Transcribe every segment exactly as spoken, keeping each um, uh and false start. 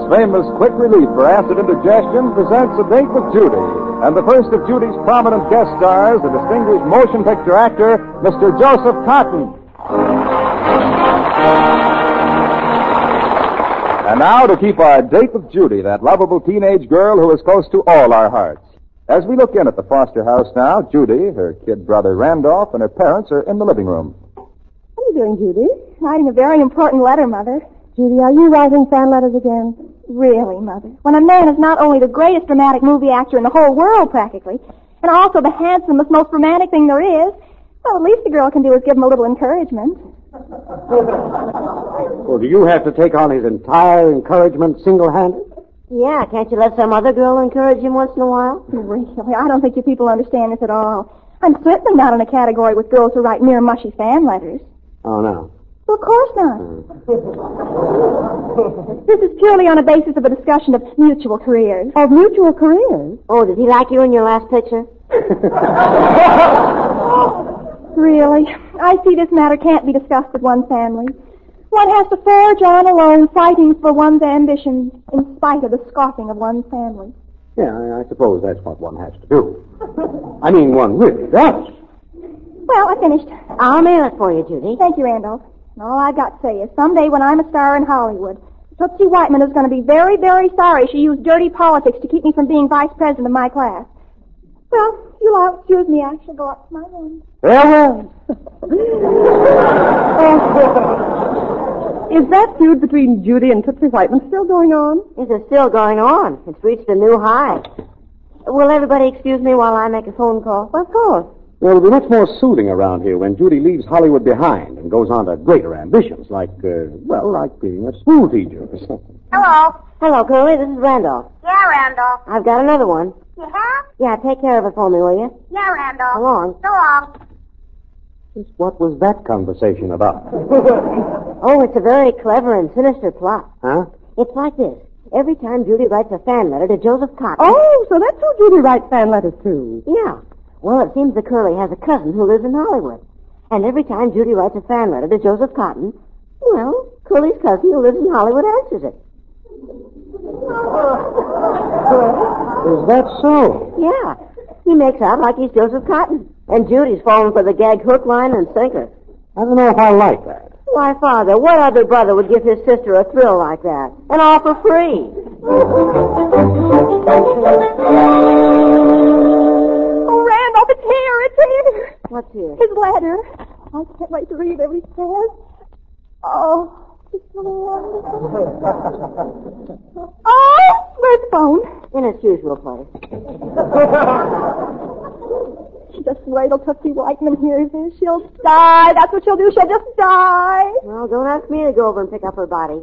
famous quick relief for acid indigestion, presents A Date with Judy. And the first of Judy's prominent guest stars, the distinguished motion picture actor, Mister Joseph Cotten. And now to keep our date with Judy, that lovable teenage girl who is close to all our hearts. As we look in at the Foster house now, Judy, her kid brother Randolph, and her parents are in the living room. What are you doing, Judy? Writing a very important letter, Mother. Judy, are you writing fan letters again? Really, Mother? When a man is not only the greatest dramatic movie actor in the whole world, practically, and also the handsomest, most romantic thing there is, well, at least the girl can do is give him a little encouragement. Well, do you have to take on his entire encouragement single-handed? Yeah, can't you let some other girl encourage him once in a while? Really? I don't think you people understand this at all. I'm certainly not in a category with girls who write mere mushy fan letters. Oh, no. Well, of course not. This is purely on a basis of a discussion of mutual careers. Of mutual careers? Oh, did he like you in your last picture? Really? I see this matter can't be discussed with one family. One has to forge on alone, fighting for one's ambitions in spite of the scoffing of one's family. Yeah, I, I suppose that's what one has to do. I mean, one really does. Well, I finished. I'll mail it for you, Judy. Thank you, Randolph. All I've got to say is someday when I'm a star in Hollywood, Tootsie Whiteman is going to be very, very sorry she used dirty politics to keep me from being vice president of my class. Well, you'll all excuse me. I shall go up to my room. Farewell. Is that feud between Judy and Tootsie Whiteman still going on? Is it still going on? It's reached a new high. Will everybody excuse me while I make a phone call? Of course. Well, it'll be much more soothing around here when Judy leaves Hollywood behind and goes on to greater ambitions, like, uh, well, like being a school teacher or something. Hello. Hello, Curly. This is Randolph. Yeah, Randolph. I've got another one. You have? Yeah, take care of it for me, will you? Yeah, Randolph. So long. So long. Just what was that conversation about? Oh, it's a very clever and sinister plot. Huh? It's like this. Every time Judy writes a fan letter to Joseph Cotten... Oh, so that's who Judy writes fan letters to. Yeah. Well, it seems that Curly has a cousin who lives in Hollywood. And every time Judy writes a fan letter to Joseph Cotten, well, Curly's cousin who lives in Hollywood answers it. Is that so? Yeah. He makes out like he's Joseph Cotten. And Judy's falling for the gag hook, line, and sinker. I don't know if I like that. Why, Father, what other brother would give his sister a thrill like that? And all for free. Oh, Randolph, it's here, it's here. What's here? His letter. I can't wait to read what he says. Oh, it's so wonderful. Oh, where's the phone? In its usual place. Just wait till Tootsie Whiteman hears this. She'll die. That's what she'll do. She'll just die. Well, don't ask me to go over and pick up her body.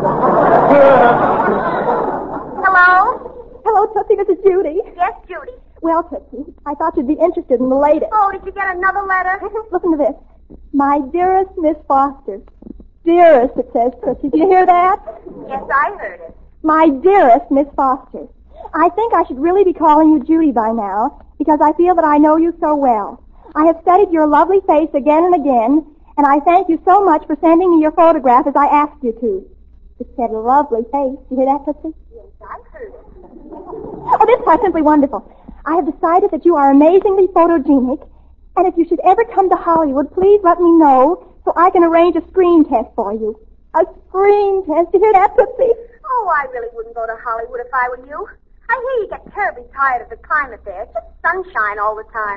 Hello? Hello, Tootsie. This is Judy. Yes, Judy. Well, Tootsie, I thought you'd be interested in the latest. Oh, did you get another letter? Listen to this. My dearest Miss Foster. Dearest, it says, Tootsie. Do you hear that? Yes, I heard it. My dearest Miss Foster. I think I should really be calling you Judy by now, because I feel that I know you so well. I have studied your lovely face again and again, and I thank you so much for sending me your photograph as I asked you to. It said lovely face. You hear that, Tootsie? Yes, I heard it. Oh, this part's simply wonderful. I have decided that you are amazingly photogenic, and if you should ever come to Hollywood, please let me know so I can arrange a screen test for you. A screen test. You hear that, Tootsie? Oh, I really wouldn't go to Hollywood if I were you. I hear you get terribly tired of the climate there. It's just sunshine all the time.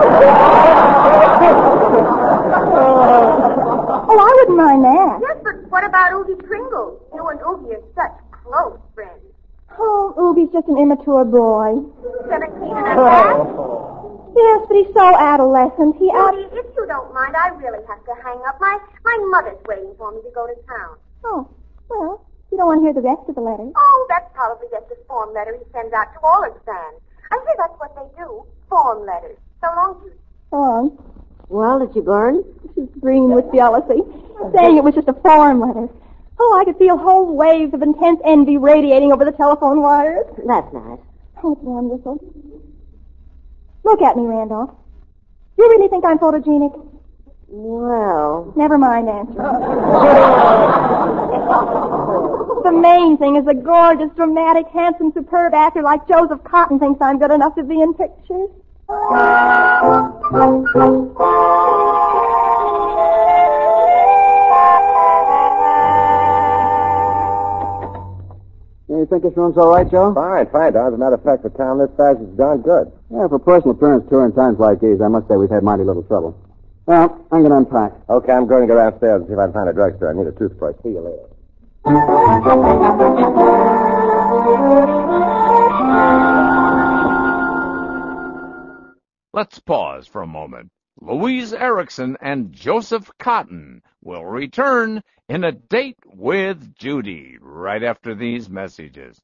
Oh, I wouldn't mind that. Yes, but what about Oogie Pringle? You and Oogie are such close friends. Oh, Oogie's just an immature boy. Seventeen and a half? Yes, but he's so adolescent. He out... Judy, if you don't mind, I really have to hang up. My, my mother's waiting for me to go to town. Oh, well, you don't want to hear the rest of the letter. Oh, that's probably just a form letter he sends out to all his fans. I hear that's what they do, form letters. So long, Judy. So long. Well, did you burn? She's green with jealousy, saying it was just a form letter. Oh, I could feel whole waves of intense envy radiating over the telephone wires. That's nice. Oh, it's wonderful. Look at me, Randolph. You really think I'm photogenic? Well... Never mind answering. The main thing is a gorgeous, dramatic, handsome, superb actor like Joseph Cotton thinks I'm good enough to be in pictures. You think this room's all right, Joe? Fine, fine, Don. As a matter of fact, for town this size, it's darn good. Yeah, for personal appearance tour in times like these, I must say we've had mighty little trouble. Well, I'm going to unpack. Okay, I'm going to go downstairs and see if I can find a drugstore. I need a toothbrush. See you later. Let's pause for a moment. Louise Erickson and Joseph Cotton will return in A Date with Judy right after these messages.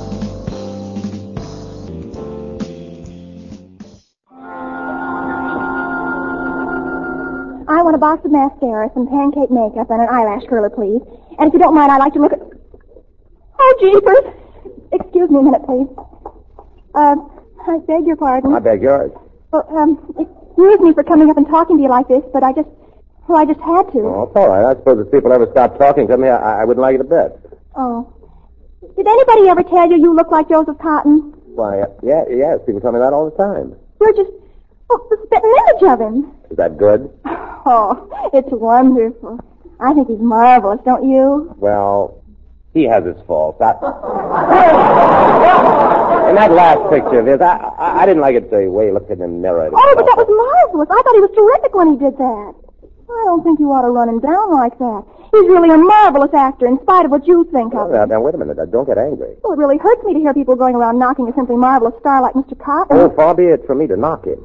I want a box of mascara, some pancake makeup, and an eyelash curler, please. And if you don't mind, I'd like to look at... Oh, jeepers! Excuse me a minute, please. Uh, I beg your pardon. I beg yours. Well, um, excuse me for coming up and talking to you like this, but I just... Well, I just had to. Oh, it's all right. I suppose if people ever stopped talking to me, I, I wouldn't like it a bit. Oh. Did anybody ever tell you you look like Joseph Cotton? Why, uh, yeah, yes. People tell me that all the time. You're just... Oh, the spitting image of him. Is that good? Oh, it's wonderful. I think he's marvelous, don't you? Well, he has his faults. I... In that last picture of his, I, I, I didn't like it the way he looked in the mirror. Oh, but that was marvelous. I thought he was terrific when he did that. I don't think you ought to run him down like that. He's really a marvelous actor, in spite of what you think of him. Now, now, wait a minute. Don't get angry. Well, it really hurts me to hear people going around knocking a simply marvelous star like Mister Cotton. Oh, far be it from me to knock him.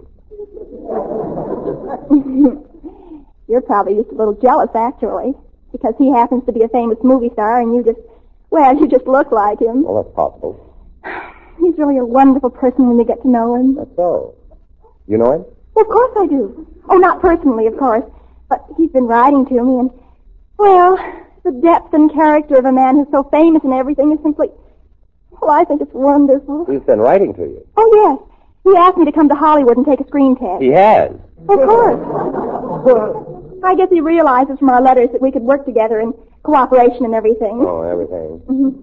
You're probably just a little jealous, actually, because he happens to be a famous movie star and you just, well, you just look like him. Well, that's possible. He's really a wonderful person when you get to know him. That's so. You know him? Well, of course I do. Oh, not personally, of course, but he's been writing to me and, well, the depth and character of a man who's so famous and everything is simply, well, I think it's wonderful. He's been writing to you. Oh, yes. He asked me to come to Hollywood and take a screen test. He has? Of course. I guess he realizes from our letters that we could work together in cooperation and everything. Oh, everything. Mm-hmm.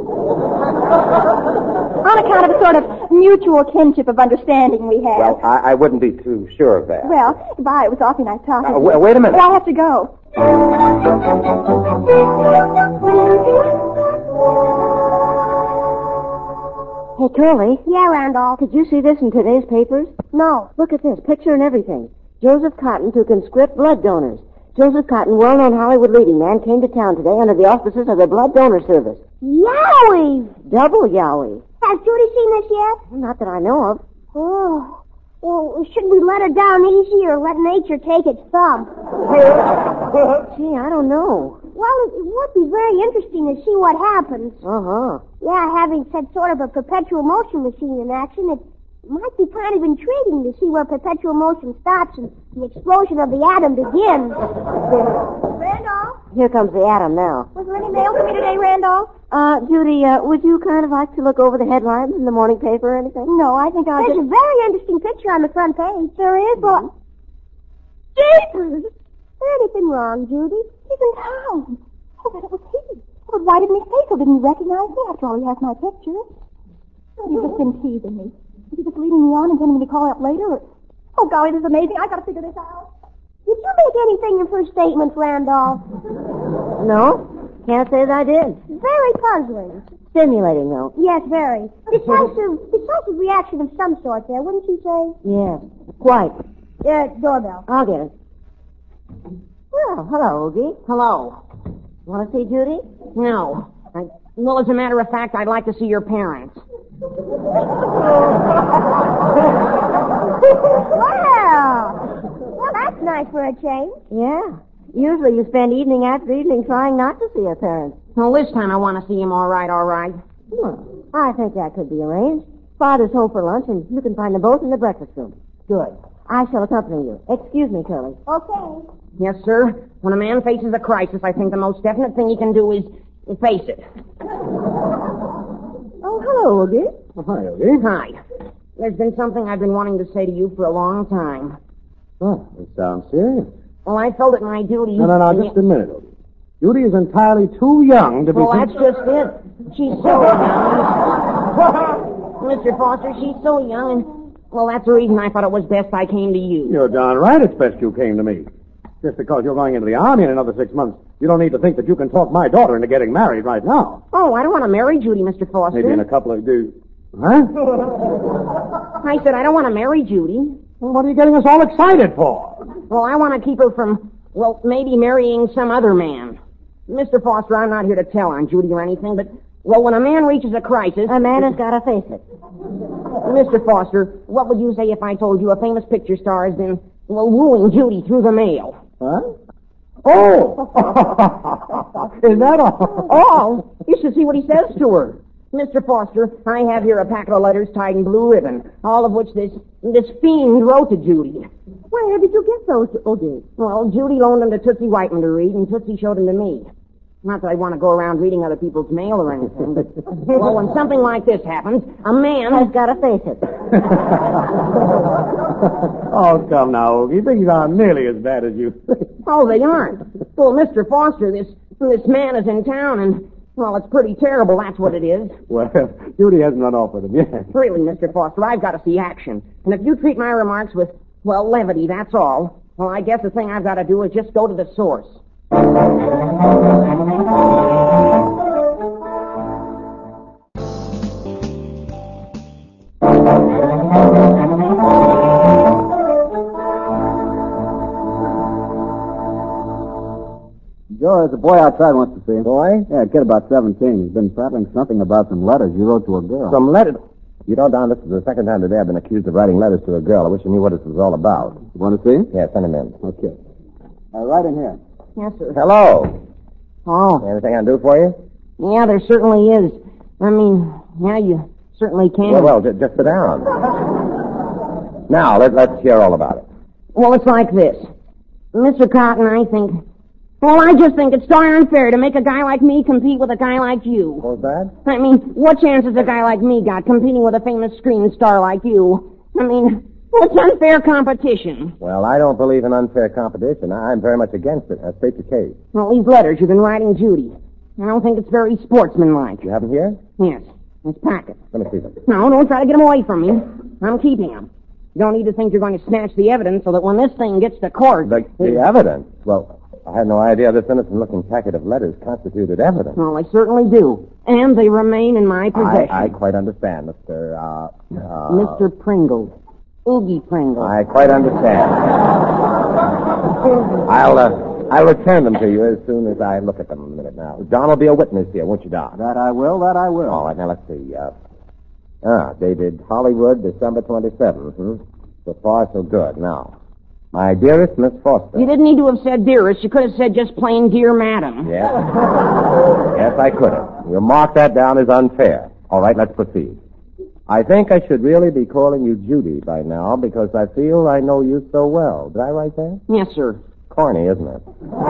On account of a sort of mutual kinship of understanding we have. Well, I, I wouldn't be too sure of that. Well, goodbye. It was awfully nice talking Uh, to you. w- wait a minute. Well, I have to go. Hey, Curly. Yeah, Randolph. Did you see this in today's papers? No. Look at this. Picture and everything. Joseph Cotton to conscript blood donors. Joseph Cotton, well-known Hollywood leading man, came to town today under the auspices of the Blood Donor Service. Yowie! Double yowie. Has Judy seen this yet? Not that I know of. Oh. Well, should we let her down easy or let nature take its thumb? Gee, I don't know. Well, it, it would be very interesting to see what happens. Uh-huh. Yeah, having said sort of a perpetual motion machine in action, it might be kind of intriguing to see where perpetual motion stops and the explosion of the atom begins. Randolph? Here comes the atom now. Was there any mail for me today, Randolph? Uh, Judy, uh, would you kind of like to look over the headlines in the morning paper or anything? No, I think I'll There's just... a very interesting picture on the front page. There is? Well... Jeepers! Is there anything wrong, Judy? He's in town. Oh, but it was he. Oh, but why didn't he say so? Didn't he recognize me? After all, he has my picture. Oh, you've just been teasing me. Is he just leading me on and intending me to call up later? Or... Oh, golly, this is amazing. I've got to figure this out. Did you make anything in first statements, Randolph? No. Can't say that I did. Very puzzling. Stimulating, though. Yes, very. Decisive, decisive reaction of some sort there, wouldn't you say? Yes. Quite. Uh, doorbell. I'll get it. Well, hello, Oogie. Hello. Want to see Judy? No. I, well, as a matter of fact, I'd like to see your parents. Well, well, that's nice for a change. Yeah. Usually you spend evening after evening trying not to see your parents. Well, this time I want to see him all right, all right. Well, I think that could be arranged. Father's home for lunch, and you can find them both in the breakfast room. Good. I shall accompany you. Excuse me, Curly. Okay. Yes, sir. When a man faces a crisis, I think the most definite thing he can do is face it. Oh, hello, Oogie. Oh, hi, Oogie. Hi. There's been something I've been wanting to say to you for a long time. Well, it sounds serious. Well, I felt it my duty. No, no, no, just a minute, Odie. Judy is entirely too young to be... Well, that's just it. She's so young. Mister Foster, she's so young, and, well, that's the reason I thought it was best I came to you. You're darn right it's best you came to me. Just because you're going into the Army in another six months, you don't need to think that you can talk my daughter into getting married right now. Oh, I don't want to marry Judy, Mister Foster. Maybe in a couple of days. Huh? I said I don't want to marry Judy. Well, what are you getting us all excited for? Well, I want to keep her from, well, maybe marrying some other man. Mister Foster, I'm not here to tell on Judy or anything, but, well, when a man reaches a crisis... A man has got to face it. Mister Foster, what would you say if I told you a famous picture star has been, well, wooing Judy through the mail? Huh? Oh! Is that all? Oh! You should see what he says to her. Mister Foster, I have here a packet of letters tied in blue ribbon, all of which this this fiend wrote to Judy. Where did you get those, Odie? Well, Judy loaned them to Tootsie Whiteman to read, and Tootsie showed them to me. Not that I want to go around reading other people's mail or anything, but, well, when something like this happens, a man has got to face it. Oh, come now, Ogie. Things aren't nearly as bad as you think. Oh, they aren't. Well, Mister Foster, this this man is in town, and, well, it's pretty terrible, that's what it is. Well, Judy hasn't run off with him yet. Really, Mister Foster, I've got to see action. And if you treat my remarks with, well, levity, that's all, well, I guess the thing I've got to do is just go to the source. Joe, there's a boy outside wants to see him. Boy? Yeah, a kid about seventeen. He's been prattling something about some letters you wrote to a girl. Some letters? You know, Don, this is the second time today I've been accused of writing letters to a girl. I wish I knew what this was all about. You want to see him? Yeah, send him in. Okay. Uh, right in here. Yes, sir. Hello. Oh. Anything I can do for you? Yeah, there certainly is. I mean, yeah, you certainly can. Well, well, just, just sit down. Now, let, let's hear all about it. Well, it's like this. Mister Cotton, I think... Well, I just think it's darn unfair to make a guy like me compete with a guy like you. What was that? I mean, what chance has a guy like me got competing with a famous screen star like you? I mean, well, it's unfair competition. Well, I don't believe in unfair competition. I'm very much against it. Uh, state your case. Well, these letters you've been writing Judy. I don't think it's very sportsmanlike. You have them here? Yes. This packet. Let me see them. No, don't try to get them away from me. I'm keeping them. You don't need to think you're going to snatch the evidence so that when this thing gets to court... The, the evidence? Well... I had no idea this innocent-looking packet of letters constituted evidence. Well, they certainly do. And they remain in my possession. I, I quite understand, Mister Uh, uh, Mister Pringle. Oogie Pringle. I quite understand. I'll, uh, I'll return them to you as soon as I look at them in a minute now. Don will be a witness here, won't you, Don? That I will, that I will. All right, now let's see. Uh, ah, dated Hollywood, December twenty-seventh. Hmm? So far, so good. Now... My dearest Miss Foster. You didn't need to have said dearest. You could have said just plain dear madam. Yes. Yes, I could have. We'll mark that down as unfair. All right, let's proceed. I think I should really be calling you Judy by now because I feel I know you so well. Did I write that? Yes, sir. Corny, isn't it?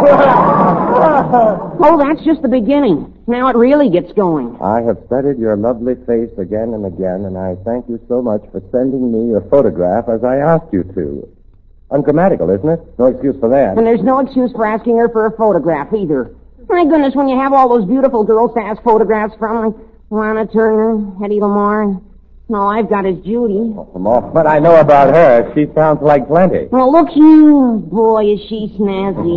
Oh, that's just the beginning. Now it really gets going. I have studied your lovely face again and again, and I thank you so much for sending me your photograph as I asked you to. Ungrammatical, isn't it? No excuse for that. And there's no excuse for asking her for a photograph, either. My goodness, when you have all those beautiful girls to ask photographs from, like Lana Turner, Hedy Lamarr, and all I've got is Judy. Oh, from all what I know about her, she sounds like plenty. Well, look here. Boy, is she snazzy.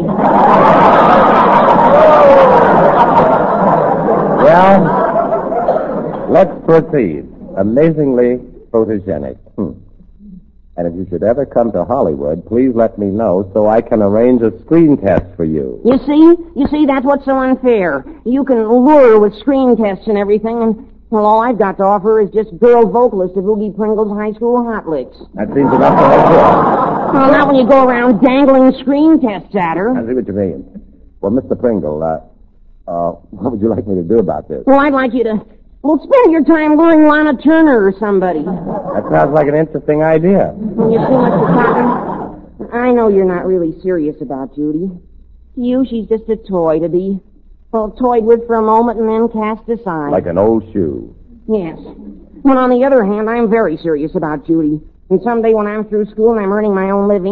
Well, let's proceed. Amazingly photogenic. Hmm. And if you should ever come to Hollywood, please let me know so I can arrange a screen test for you. You see? You see, that's what's so unfair. You can lure with screen tests and everything, and, well, all I've got to offer is just girl vocalist of Oogie Pringle's high school hot licks. That seems enough to make sure. Well, not when you go around dangling screen tests at her. I see what you mean. Well, Mister Pringle, uh, uh, what would you like me to do about this? Well, I'd like you to... Well, spend your time luring Lana Turner or somebody. That sounds like an interesting idea. You see, Mister Cotton, I know you're not really serious about Judy. To you, she's just a toy to be, well, toyed with for a moment and then cast aside. Like an old shoe. Yes. Well, on the other hand, I'm very serious about Judy. And someday when I'm through school and I'm earning my own living,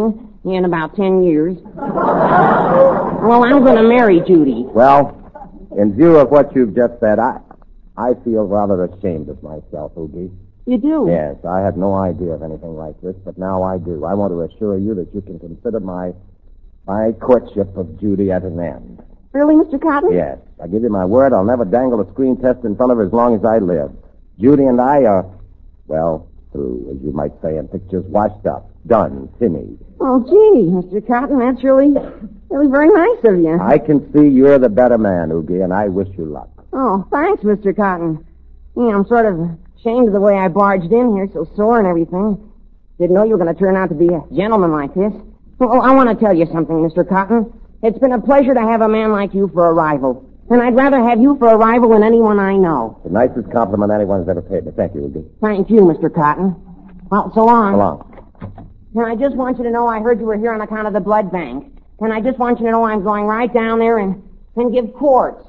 in about ten years. Well, I'm going to marry Judy. Well, in view of what you've just said, I I feel rather ashamed of myself, Oogie. You do? Yes, I had no idea of anything like this, but now I do. I want to assure you that you can consider my my courtship of Judy at an end. Really, Mister Cotton? Yes. I give you my word, I'll never dangle a screen test in front of her as long as I live. Judy and I are, well, through, as you might say, in pictures, washed up. Done. Finished. Oh, gee, Mister Cotton, that's really, really very nice of you. I can see you're the better man, Oogie, and I wish you luck. Oh, thanks, Mister Cotton. Yeah, I'm sort of ashamed of the way I barged in here, so sore and everything. Didn't know you were going to turn out to be a gentleman like this. Oh, I want to tell you something, Mister Cotton. It's been a pleasure to have a man like you for a rival. And I'd rather have you for a rival than anyone I know. The nicest compliment anyone's ever paid me. Thank you, Oogie. Thank you, Mister Cotton. Well, so long. So long. And I just want you to know I heard you were here on account of the blood bank. And I just want you to know I'm going right down there and, and give quarts.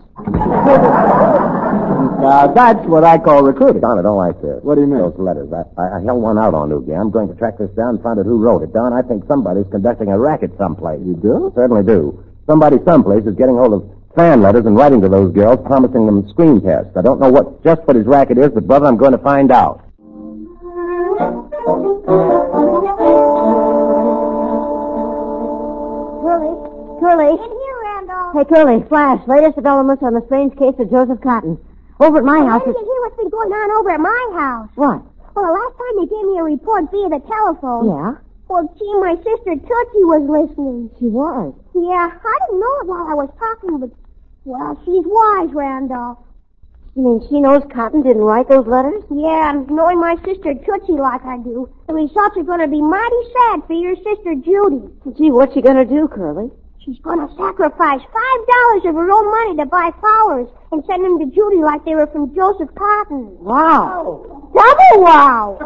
Now, that's what I call recruiting. Don, I don't like this. What do you mean? Those letters. I, I, I held one out on Oogie. I'm going to track this down and find out who wrote it. Don, I think somebody's conducting a racket someplace. You do? Certainly do. Somebody someplace is getting hold of fan letters and writing to those girls, promising them screen tests. I don't know what just what his racket is, but, brother, I'm going to find out. Curly, Curly. In here, Randolph. Hey, Curly, flash. Latest developments on the strange case of Joseph Cotton. Over at my Well, house. how did you hear what's been going on over at my house? What? Well, the last time they gave me a report via the telephone. Yeah? Well, gee, my sister Tootsie was listening. She was. Yeah, I didn't know it while I was talking, but, well, she's wise, Randolph. You mean she knows Cotton didn't write those letters? Yeah, and knowing my sister Tootsie like I do, the results are going to be mighty sad for your sister Judy. Gee, what's she gonna do, Curly? She's going to sacrifice five dollars of her own money to buy flowers and send them to Judy like they were from Joseph Cotton. Wow. Double wow!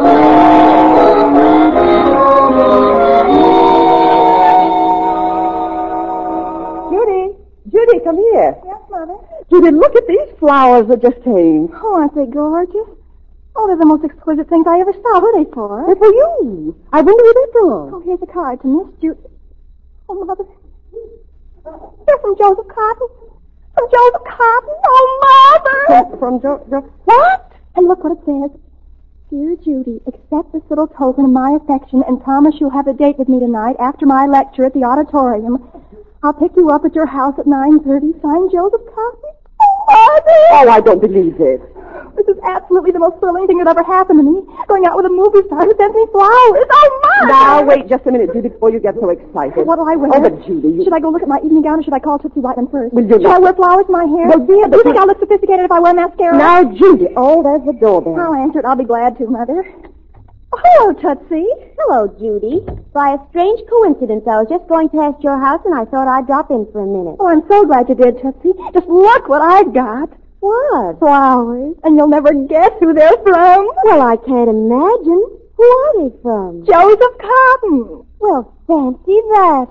Judy, Judy, come here. Yes, Mother? Judy, look at these flowers that just came. Oh, aren't they gorgeous? Oh, they're the most exquisite things I ever saw. What are they for? They're for you. I wonder who they're for. Oh, here's a card to Miss Judy. Oh, Mother. They're from Joseph Cotton. From Joseph Cotton. Oh, Mother! From, from jo- jo- What? And look what it says. Dear Judy, accept this little token of my affection and promise you'll have a date with me tonight after my lecture at the auditorium. I'll pick you up at your house at nine thirty. Signed, Joseph Cotton. Oh, Mother! Oh, I don't believe this. This is absolutely the most thrilling thing that ever happened to me. Going out with a movie star who sends me flowers. Oh, Mother! Now, wait just a minute, Judy, before you get so excited. What'll I wear? Oh, but Judy, you... Should I go look at my evening gown or should I call Tootsie Whiteman first? Will you should not... I wear flowers in my hair? Well, dear, do you think I'll look sophisticated if I wear mascara? Now, Judy. Oh, there's the doorbell. I'll answer it. I'll be glad to, Mother. Oh, hello, Tootsie. Hello, Judy. By a strange coincidence, I was just going past your house and I thought I'd drop in for a minute. Oh, I'm so glad you did, Tootsie. Just look what I've got. What? Flowers. And you'll never guess who they're from. Well, I can't imagine. Who are they from? Joseph Cotton. Well, fancy that.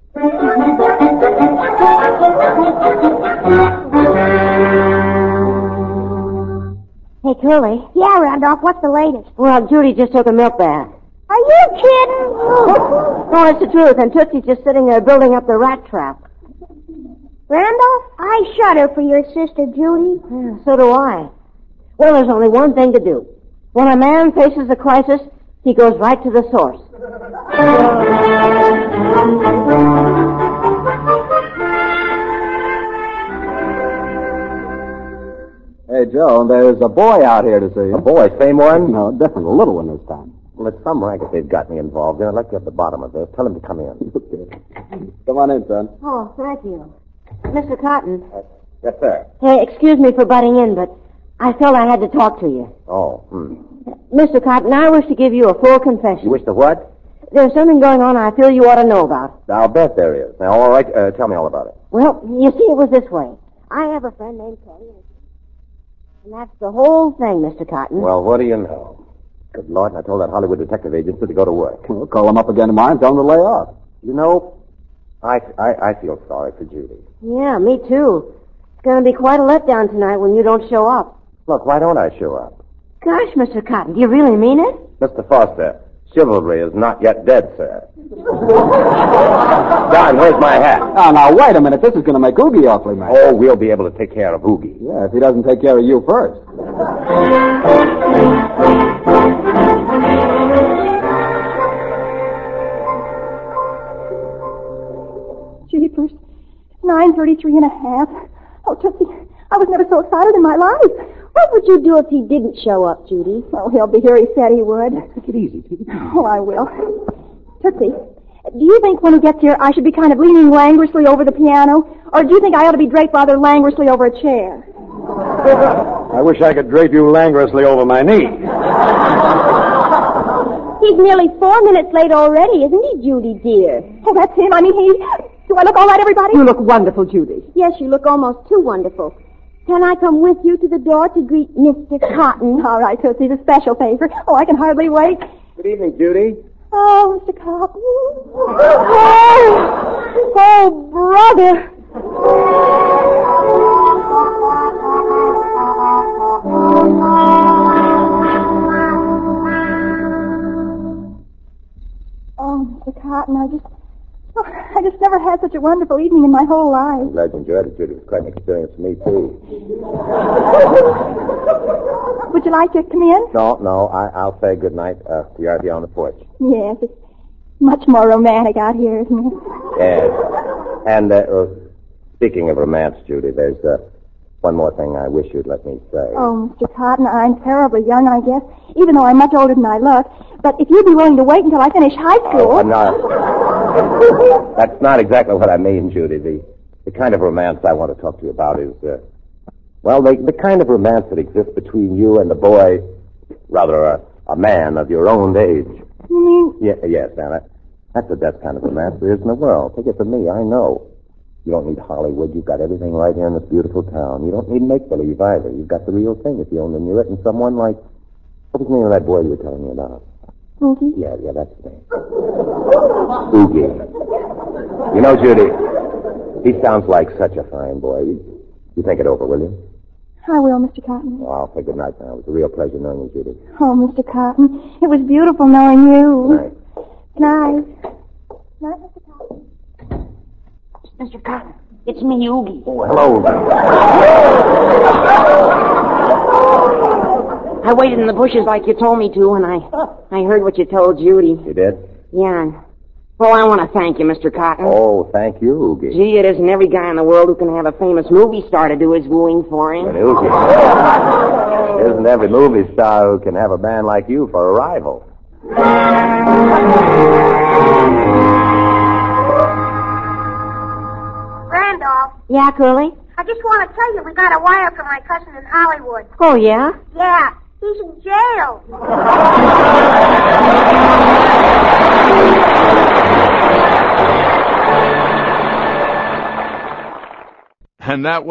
Hey, Curly. Yeah, Randolph, what's the latest? Well, Judy just took a milk bath. Are you kidding? No, it's the truth, and Tootsie's just sitting there building up the rat trap. Randolph, I shudder for your sister Judy. Yeah, so do I. Well, there's only one thing to do. When a man faces a crisis, he goes right to the source. Hey, Joe, there's a boy out here to see you. A boy, same one? No, different. A little one this time. Well, it's some racket they've got me involved in. I'd like to get to the bottom of this. Tell him to come in. Come on in, son. Oh, thank you. Mister Cotton. Uh, yes, sir. Hey, excuse me for butting in, but I felt I had to talk to you. Oh, hmm. Mister Cotton, I wish to give you a full confession. You wish to what? There's something going on I feel you ought to know about. I'll bet there is. Now, all right, uh, tell me all about it. Well, you see, it was this way. I have a friend named Teddy, and that's the whole thing, Mister Cotton. Well, what do you know? Good Lord, and I told that Hollywood detective agency to go to work. We'll call him up again tomorrow and tell him to lay off. You know, I, I, I feel sorry for Judy. Yeah, me too. It's going to be quite a letdown tonight when you don't show up. Look, why don't I show up? Gosh, Mister Cotton, do you really mean it? Mister Foster, Chivalry is not yet dead, sir. Don, where's my hat? Oh, now, wait a minute. This is going to make Oogie awfully mad. Oh, we'll be able to take care of Oogie. Yeah, if he doesn't take care of you first. Jeepers. nine thirty-three and a half. Oh, Tootsie, I was never so excited in my life. What would you do if he didn't show up, Judy? Oh, he'll be here. He said he would. Take it easy. Take it easy. Oh, I will. Tootsie, do you think when he gets here I should be kind of leaning languorously over the piano? Or do you think I ought to be draped rather languorously over a chair? I wish I could drape you languorously over my knee. He's nearly four minutes late already, isn't he, Judy, dear? Oh, that's him. I mean, he... Do I look all right, everybody? You look wonderful, Judy. Yes, you look almost too wonderful. Can I come with you to the door to greet Mister Cotton? All right, Tootsie, it's a special favor. Oh, I can hardly wait. Good evening, Judy. Oh, Mister Cotton. Oh, oh, brother. Oh, Mister Cotton, I just... Oh, I just never had such a wonderful evening in my whole life. I'm glad you enjoyed it, Judy. It was quite an experience for me, too. Would you like to come in? No, no, I, I'll say good night. Uh, we are here on the porch. Yes, it's much more romantic out here, isn't it? Yes. And, uh, uh, speaking of romance, Judy, there's uh, one more thing I wish you'd let me say. Oh, Mister Cotton, I'm terribly young, I guess, even though I'm much older than I look. But if you'd be willing to wait until I finish high school... Oh, I'm not... That's not exactly what I mean, Judy. The, the kind of romance I want to talk to you about is, uh, well, the, the kind of romance that exists between you and a boy, rather a, a man of your own age. You mean... Yeah, yes, Anna. That's the best kind of romance there is in the world. Take it from me, I know. You don't need Hollywood. You've got everything right here in this beautiful town. You don't need make-believe either. You've got the real thing if you only knew it. And someone like... What was the name of that boy you were telling me about? Oogie? Yeah, yeah, that's the name. Oogie. You know, Judy, he sounds like such a fine boy. You, you think it over, will you? I will, Mister Cotton. Oh, I'll say good night now. It was a real pleasure knowing you, Judy. Oh, Mister Cotton, it was beautiful knowing you. Good night. Good night. Good night, Mister Cotton. Mister Cotton, it's me, Oogie. Oh, hello. I waited in the bushes like you told me to, and I I heard what you told Judy. You did? Yeah. Well, I want to thank you, Mister Cotton. Oh, thank you, Oogie. Gee, it isn't every guy in the world who can have a famous movie star to do his wooing for him. But Oogie, isn't every movie star who can have a man like you for a rival? Randolph, Yeah, Curly? I just want to tell you we got a wire from my cousin in Hollywood. Oh, yeah? Yeah, he's in jail. And that